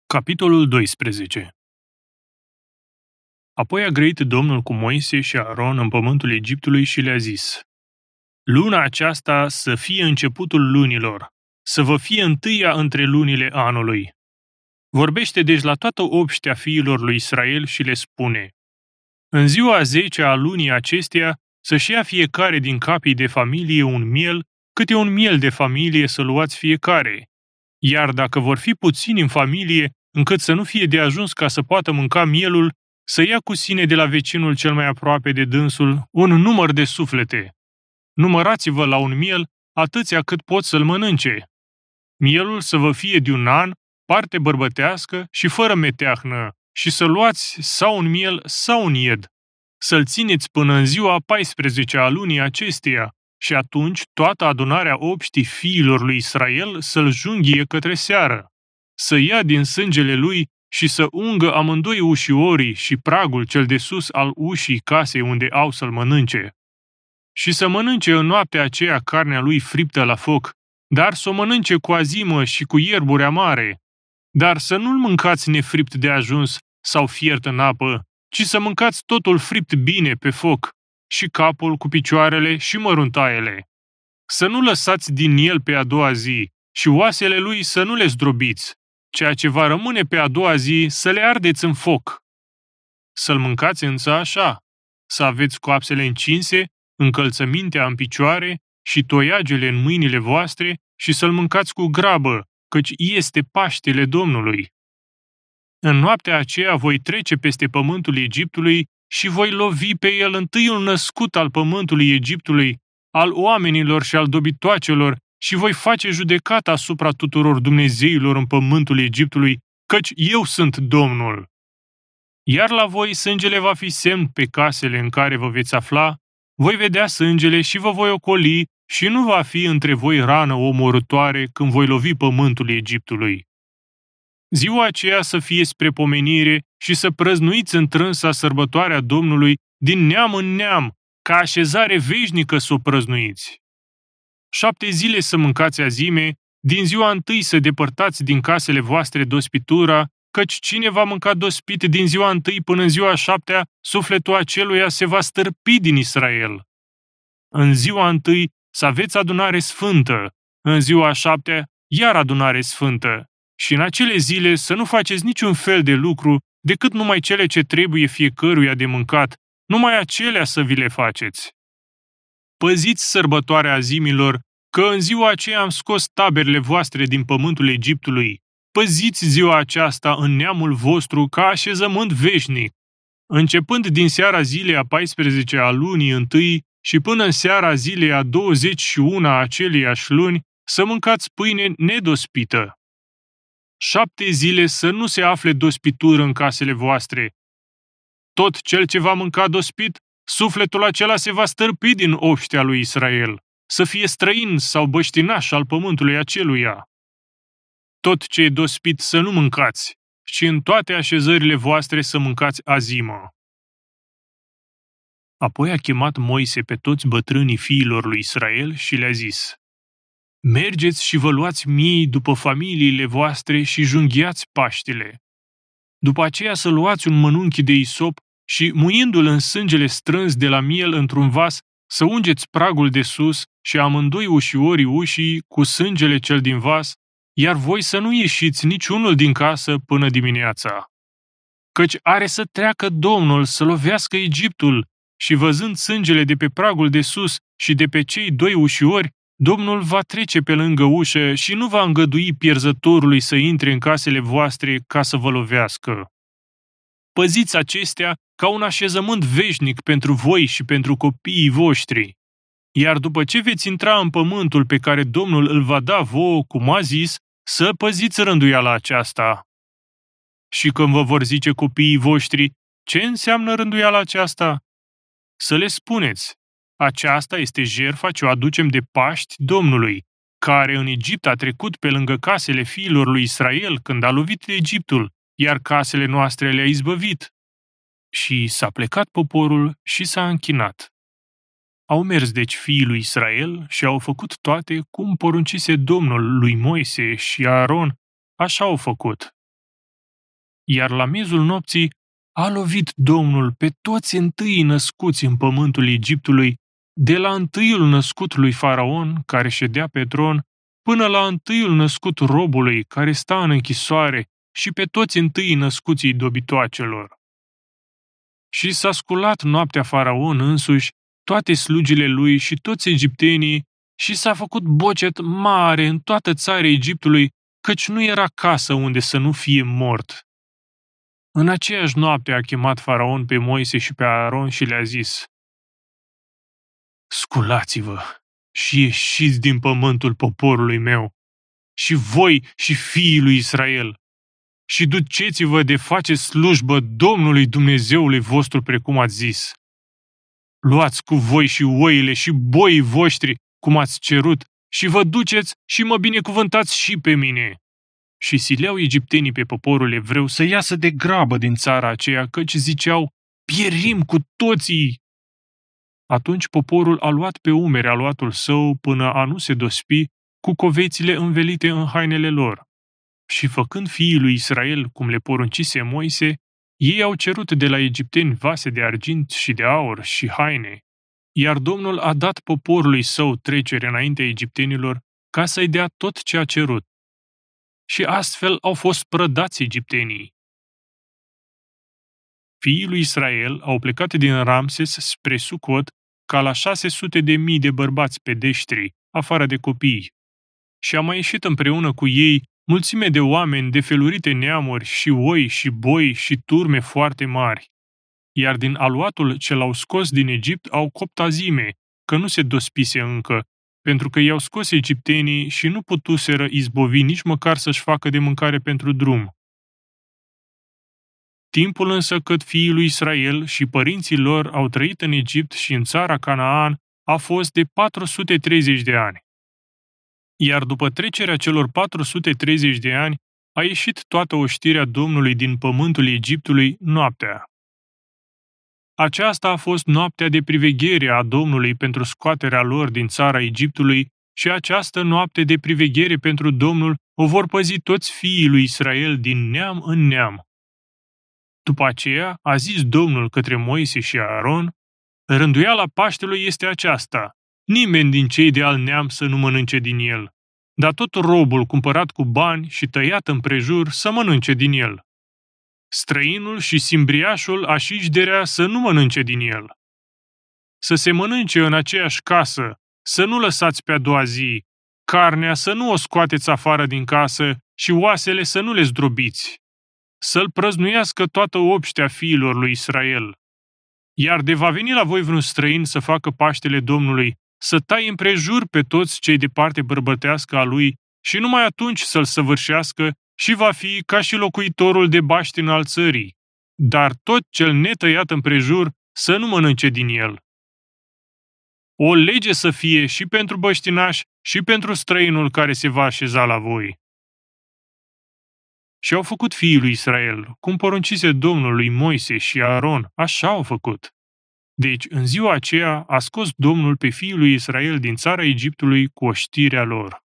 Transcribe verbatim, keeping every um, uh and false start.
Capitolul doisprezece. Apoi a grăit Domnul cu Moise și Aron în pământul Egiptului și le-a zis: Luna aceasta să fie începutul lunilor, să vă fie întâia între lunile anului. Vorbește deci la toată obștea fiilor lui Israel și le spune: În ziua a zecea a lunii acesteia să-și ia fiecare din capii de familie un miel, câte un miel de familie să luați fiecare. Iar dacă vor fi puțini în familie, încât să nu fie de ajuns ca să poată mânca mielul, să ia cu sine de la vecinul cel mai aproape de dânsul un număr de suflete. Numărați-vă la un miel atâția cât pot să-l mănânce. Mielul să vă fie de un an, parte bărbătească și fără meteahnă, și să luați sau un miel sau un ied. Să-l țineți până în ziua a paisprezecea a lunii acesteia, și atunci toată adunarea obștii fiilor lui Israel să-l junghie către seară, să ia din sângele lui și să ungă amândoi ușiorii și pragul cel de sus al ușii casei unde au să-l mănânce. Și să mănânce în noaptea aceea carnea lui friptă la foc, dar să o mănânce cu azimă și cu ierburi amare. Dar să nu-l mâncați nefript de ajuns sau fiert în apă, ci să mâncați totul fript bine pe foc, și capul cu picioarele și măruntaiele. Să nu lăsați din el pe a doua zi și oasele lui să nu le zdrobiți, ceea ce va rămâne pe a doua zi să le ardeți în foc. Să-l mâncați însă așa, să aveți coapsele încinse, încălțămintea în picioare și toiagele în mâinile voastre și să-l mâncați cu grabă, căci este Paștele Domnului. În noaptea aceea voi trece peste pământul Egiptului și voi lovi pe el întâiul născut al pământului Egiptului, al oamenilor și al dobitoacelor, și voi face judecata asupra tuturor dumnezeilor în pământul Egiptului, căci eu sunt Domnul. Iar la voi sângele va fi semn pe casele în care vă veți afla, voi vedea sângele și vă voi ocoli și nu va fi între voi rană omorâtoare când voi lovi pământul Egiptului. Ziua aceea să fie spre pomenire și să prăznuiți întrânsa sărbătoarea Domnului din neam în neam, ca așezare veșnică să o prăznuiți. Șapte zile să mâncați azime, din ziua întâi să depărtați din casele voastre dospitura, căci cine va mânca dospit din ziua întâi până în ziua șaptea, sufletul aceluia se va stârpi din Israel. În ziua întâi să aveți adunare sfântă, în ziua șaptea iar adunare sfântă, și în acele zile să nu faceți niciun fel de lucru decât numai cele ce trebuie fiecăruia de mâncat, numai acelea să vi le faceți. Păziți sărbătoarea azimilor, că în ziua aceea am scos taberele voastre din pământul Egiptului. Păziți ziua aceasta în neamul vostru ca așezământ veșnic. Începând din seara zilei a paisprezecea a lunii întâi și până în seara zilei a douăzeci și una a aceleiași luni, să mâncați pâine nedospită. Șapte zile să nu se afle dospitură în casele voastre. Tot cel ce va mânca dospit, sufletul acela se va stârpi din obștea lui Israel, să fie străin sau băștinaș al pământului aceluia. Tot ce e dospit să nu mâncați, și în toate așezările voastre să mâncați azimă. Apoi a chemat Moise pe toți bătrânii fiilor lui Israel și le-a zis: Mergeți și vă luați miei după familiile voastre și junghiați Paștele. După aceea să luați un mănunchi de isop și, muind-l în sângele strâns de la miel într-un vas, să ungeți pragul de sus și amândoi ușiorii ușii cu sângele cel din vas, iar voi să nu ieșiți niciunul din casă până dimineața. Căci are să treacă Domnul să lovească Egiptul și, văzând sângele de pe pragul de sus și de pe cei doi ușiori, Domnul va trece pe lângă ușă și nu va îngădui pierzătorului să intre în casele voastre ca să vă lovească. Păziți acestea ca un așezământ veșnic pentru voi și pentru copiii voștri. Iar după ce veți intra în pământul pe care Domnul îl va da vouă, cum a zis, să păziți rânduiala aceasta. Și când vă vor zice copiii voștri, ce înseamnă rânduiala aceasta? Să le spuneți: aceasta este jertfa ce o aducem de Paști Domnului, care în Egipt a trecut pe lângă casele fiilor lui Israel când a lovit Egiptul, iar casele noastre le-a izbăvit. Și s-a plecat poporul și s-a închinat. Au mers deci fiii lui Israel și au făcut toate cum poruncise Domnul lui Moise și Aron, așa au făcut. Iar la miezul nopții a lovit Domnul pe toți întâii născuți în pământul Egiptului, de la întâiul născut lui Faraon, care ședea pe tron, până la întâiul născut robului, care sta în închisoare, și pe toți întâii născuții dobitoacelor. Și s-a sculat noaptea Faraon însuși, toate slugile lui și toți egiptenii, și s-a făcut bocet mare în toată țara Egiptului, căci nu era casă unde să nu fie mort. În aceeași noapte a chemat Faraon pe Moise și pe Aaron și le-a zis: sculați-vă și ieșiți din pământul poporului meu, și voi și fiii lui Israel, și duceți-vă de face slujbă Domnului Dumnezeului vostru precum ați zis. Luați cu voi și oile și boii voștri, cum ați cerut, și vă duceți și mă binecuvântați și pe mine. Și sileau egiptenii pe poporul evreu să iasă de grabă din țara aceea, căci ziceau: pierim cu toții. Atunci poporul a luat pe umeri aluatul său până a nu se dospi, cu covețile învelite în hainele lor. Și făcând fiii lui Israel cum le poruncise Moise, ei au cerut de la egipteni vase de argint și de aur și haine, iar Domnul a dat poporului său trecere înaintea egiptenilor ca să-i dea tot ce a cerut. Și astfel au fost prădați egiptenii. Fiii lui Israel au plecat din Ramses spre Sucot ca la șase sute de mii de bărbați pedeștri, afară de copii. Și a mai ieșit împreună cu ei mulțime de oameni de felurite neamuri și oi și boi și turme foarte mari. Iar din aluatul ce l-au scos din Egipt au copt azime, că nu se dospise încă, pentru că i-au scos egiptenii și nu putuseră izbovi nici măcar să-și facă de mâncare pentru drum. Timpul însă cât fiii lui Israel și părinții lor au trăit în Egipt și în țara Canaan a fost de patru sute treizeci de ani. Iar după trecerea celor patru sute treizeci de ani, a ieșit toată oștirea Domnului din pământul Egiptului noaptea. Aceasta a fost noaptea de priveghere a Domnului pentru scoaterea lor din țara Egiptului și această noapte de priveghere pentru Domnul o vor păzi toți fiii lui Israel din neam în neam. După aceea a zis Domnul către Moise și Aaron: rânduiala Paștelui este aceasta: nimeni din cei de alt neam să nu mănânce din el, dar tot robul cumpărat cu bani și tăiat împrejur să mănânce din el. Străinul și simbriașul așișderea să nu mănânce din el. Să se mănânce în aceeași casă, să nu lăsați pe a doua zi, carnea să nu o scoateți afară din casă și oasele să nu le zdrobiți. Să-l prăznuiască toată obștea fiilor lui Israel. Iar de va veni la voi vreun străin să facă Paștele Domnului, să tai împrejur pe toți cei de parte bărbătească a lui și numai atunci să-l săvârșească și va fi ca și locuitorul de baștină al țării, dar tot cel netăiat împrejur să nu mănânce din el. O lege să fie și pentru băștinaș și pentru străinul care se va așeza la voi. Și au făcut fiii lui Israel, cum poruncise Domnul lui Moise și Aaron, așa au făcut. Deci, în ziua aceea, a scos Domnul pe fiii lui Israel din țara Egiptului cu oștirea lor.